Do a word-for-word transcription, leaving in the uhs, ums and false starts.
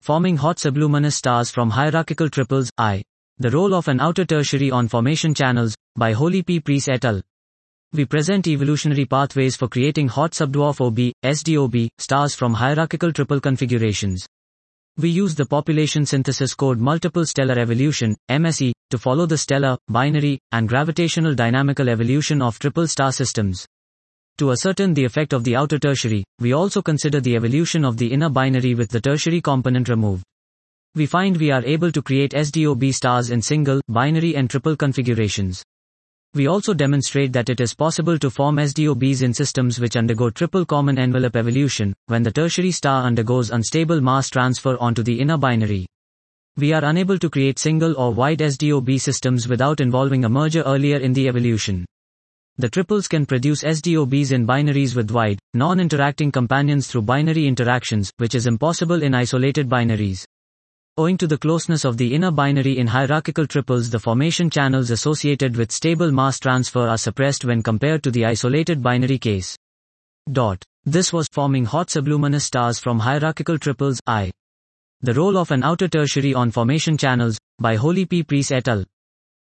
Forming hot subluminous stars from hierarchical triples, I. The role of an outer tertiary on formation channels, by Holy P. Preece et al. We present evolutionary pathways for creating hot subdwarf O B, S D O B, stars from hierarchical triple configurations. We use the population synthesis code multiple stellar evolution, M S E, to follow the stellar, binary, and gravitational dynamical evolution of triple star systems. To ascertain the effect of the outer tertiary, we also consider the evolution of the inner binary with the tertiary component removed. We find we are able to create S D O B stars in single, binary and triple configurations. We also demonstrate that it is possible to form S D O Bs in systems which undergo triple common envelope evolution, when the tertiary star undergoes unstable mass transfer onto the inner binary. We are unable to create single or wide S D O B systems without involving a merger earlier in the evolution. The triples can produce S D O Bs in binaries with wide, non-interacting companions through binary interactions, which is impossible in isolated binaries. Owing to the closeness of the inner binary in hierarchical triples, the formation channels associated with stable mass transfer are suppressed when compared to the isolated binary case. Dot. This was Forming Hot Subluminous Stars from Hierarchical Triples, I. The Role of an Outer Tertiary on Formation Channels, by Holy P. Preece et al.